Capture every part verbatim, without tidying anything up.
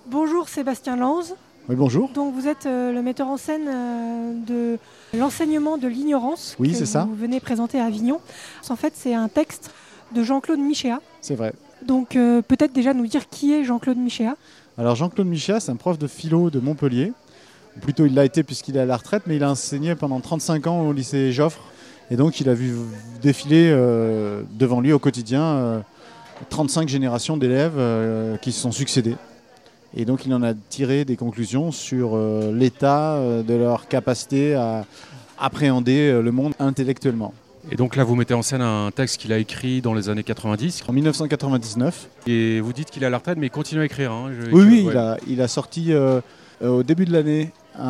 Bonjour Sébastien Lanz. Oui, bonjour. Donc vous êtes euh, le metteur en scène euh, de l'enseignement de l'ignorance oui, que c'est vous ça. venez présenter à Avignon. En fait, c'est un texte de Jean-Claude Michéa. C'est vrai. Donc euh, peut-être déjà nous dire qui est Jean-Claude Michéa. Alors Jean-Claude Michéa, c'est un prof de philo de Montpellier. Plutôt il l'a été puisqu'il est à la retraite, mais il a enseigné pendant trente-cinq ans au lycée Joffre. Et donc il a vu défiler euh, devant lui au quotidien euh, trente-cinq générations d'élèves euh, qui se sont succédés. Et donc il en a tiré des conclusions sur euh, l'état euh, de leur capacité à appréhender euh, le monde intellectuellement. Et donc là, vous mettez en scène un texte qu'il a écrit dans les années quatre-vingt-dix. En dix-neuf cent quatre-vingt-dix-neuf. Et vous dites qu'il est à la retraite, mais il continue à écrire. Hein. Je, oui, que, oui, ouais. il, a, il a sorti euh, euh, au début de l'année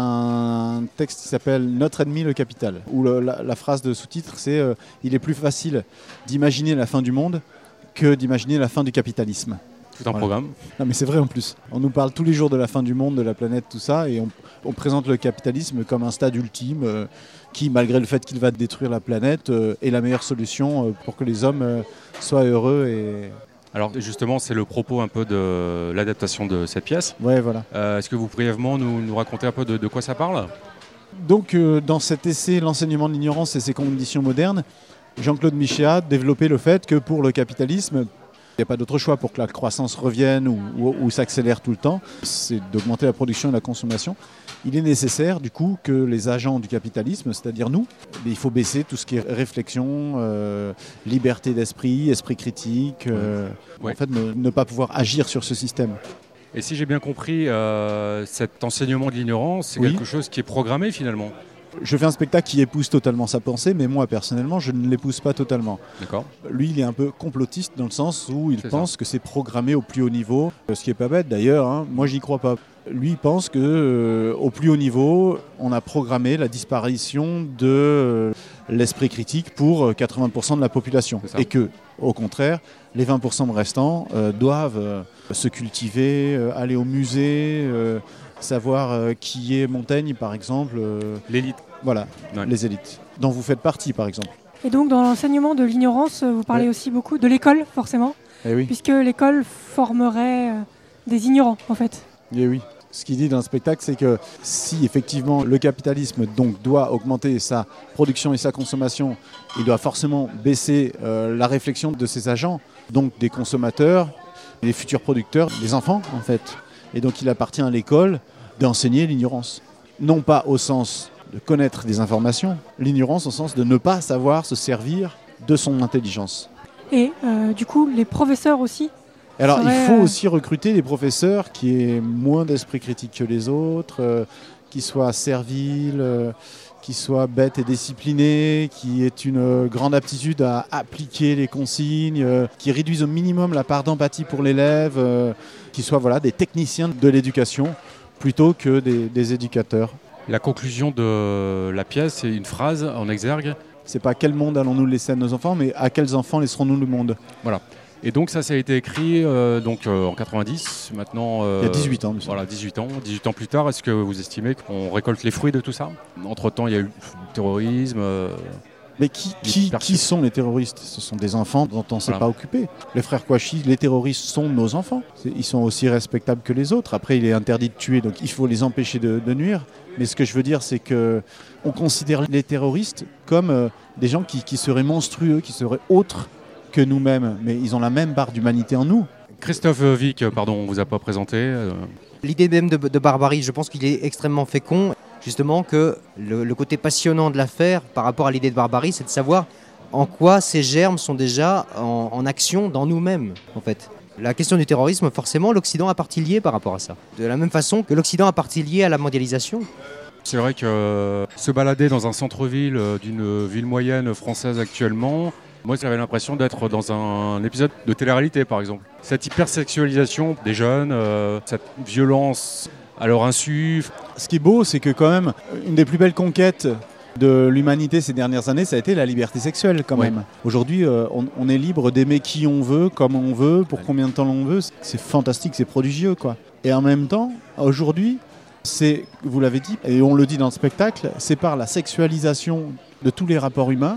un texte qui s'appelle « Notre ennemi, le capital », où le, la, la phrase de sous-titre, c'est euh, « Il est plus facile d'imaginer la fin du monde que d'imaginer la fin du capitalisme ». Tout un voilà. programme. Non mais c'est vrai en plus. On nous parle tous les jours de la fin du monde, de la planète, tout ça, et on, on présente le capitalisme comme un stade ultime euh, qui, malgré le fait qu'il va détruire la planète, euh, est la meilleure solution euh, pour que les hommes euh, soient heureux. Et... Alors justement, c'est le propos un peu de l'adaptation de cette pièce. Ouais, voilà. Euh, est-ce que vous pourriez brièvement nous, nous raconter un peu de, de quoi ça parle ? Donc euh, dans cet essai « L'enseignement de l'ignorance et ses conditions modernes », Jean-Claude Michéa développait le fait que pour le capitalisme, il n'y a pas d'autre choix pour que la croissance revienne ou, ou, ou s'accélère tout le temps, c'est d'augmenter la production et la consommation. Il est nécessaire du coup que les agents du capitalisme, c'est-à-dire nous, il faut baisser tout ce qui est réflexion, euh, liberté d'esprit, esprit critique, euh, ouais. en fait ne, ne pas pouvoir agir sur ce système. Et si j'ai bien compris, euh, cet enseignement de l'ignorance, c'est oui. quelque chose qui est programmé finalement ? Je fais un spectacle qui épouse totalement sa pensée, mais moi, personnellement, je ne l'épouse pas totalement. D'accord. Lui, il est un peu complotiste dans le sens où il c'est pense ça. que c'est programmé au plus haut niveau, ce qui n'est pas bête d'ailleurs, hein. Moi, j'y crois pas. Lui, il pense qu'au euh, plus haut niveau, on a programmé la disparition de euh, l'esprit critique pour quatre-vingts pour cent de la population. Et que, au contraire, les vingt pour cent restants euh, doivent euh, se cultiver, euh, aller au musée... Euh, savoir euh, qui est Montaigne, par exemple. Euh, L'élite. Voilà, ouais. Les élites, dont vous faites partie, par exemple. Et donc, dans l'enseignement de l'ignorance, vous parlez ouais. aussi beaucoup de l'école, forcément, eh oui. puisque l'école formerait euh, des ignorants, en fait. Eh oui. Ce qu'il dit dans le spectacle, c'est que si, effectivement, le capitalisme donc, doit augmenter sa production et sa consommation, il doit forcément baisser euh, la réflexion de ses agents, donc des consommateurs, des futurs producteurs, des enfants, en fait. Et donc, il appartient à l'école d'enseigner l'ignorance. Non pas au sens de connaître des informations, l'ignorance au sens de ne pas savoir se servir de son intelligence. Et euh, du coup, les professeurs aussi. Alors, seraient, il faut euh... aussi recruter des professeurs qui aient moins d'esprit critique que les autres, euh, qui soient serviles, euh, qui soient bêtes et disciplinés, qui aient une euh, grande aptitude à appliquer les consignes, euh, qui réduisent au minimum la part d'empathie pour l'élève, euh, qui soient voilà, des techniciens de l'éducation plutôt que des, des éducateurs. La conclusion de la pièce, c'est une phrase en exergue. C'est pas quel monde allons-nous laisser à nos enfants, mais à quels enfants laisserons-nous le monde. Voilà. Et donc ça, ça a été écrit euh, donc, euh, en quatre-vingt-dix, maintenant... Euh, il y a dix-huit ans. Voilà, dix-huit ans. dix-huit ans plus tard, est-ce que vous estimez qu'on récolte les fruits de tout ça ? Entre-temps, il y a eu le terrorisme... Euh, Mais qui, qui, qui sont les terroristes ? Ce sont des enfants dont on ne s'est voilà. pas occupé. Les frères Kouachi, les terroristes sont nos enfants. Ils sont aussi respectables que les autres. Après, il est interdit de tuer, donc il faut les empêcher de, de nuire. Mais ce que je veux dire, c'est qu'on considère les terroristes comme euh, des gens qui, qui seraient monstrueux, qui seraient autres que nous-mêmes. Mais ils ont la même barre d'humanité en nous. Christophe Vic, pardon, on ne vous a pas présenté. Euh... L'idée même de, de barbarie, je pense qu'il est extrêmement fécond. Justement que le, le côté passionnant de l'affaire par rapport à l'idée de barbarie, c'est de savoir en quoi ces germes sont déjà en, en action dans nous-mêmes, en fait. La question du terrorisme, forcément, l'Occident a partie liée par rapport à ça. De la même façon que l'Occident a partie liée à la mondialisation. C'est vrai que euh, se balader dans un centre-ville euh, d'une ville moyenne française actuellement, moi j'avais l'impression d'être dans un, un épisode de télé-réalité, par exemple. Cette hypersexualisation des jeunes, euh, cette violence... à leur insu. Ce qui est beau, c'est que quand même, une des plus belles conquêtes de l'humanité ces dernières années, ça a été la liberté sexuelle quand même. Oui. Aujourd'hui, euh, on, on est libre d'aimer qui on veut, comme on veut, pour oui. combien de temps on veut. C'est fantastique, c'est prodigieux, quoi. Et en même temps, aujourd'hui, c'est, vous l'avez dit, et on le dit dans le spectacle, c'est par la sexualisation de tous les rapports humains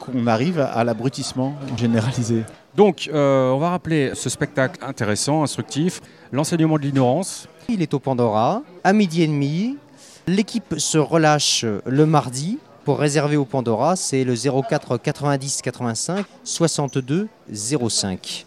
qu'on arrive à l'abrutissement généralisé. Donc, euh, on va rappeler ce spectacle intéressant, instructif, l'enseignement de l'ignorance. Il est au Pandora, à midi et demi. L'équipe se relâche le mardi. Pour réserver au Pandora, c'est le zéro quatre quatre-vingt-dix quatre-vingt-cinq soixante-deux zéro cinq.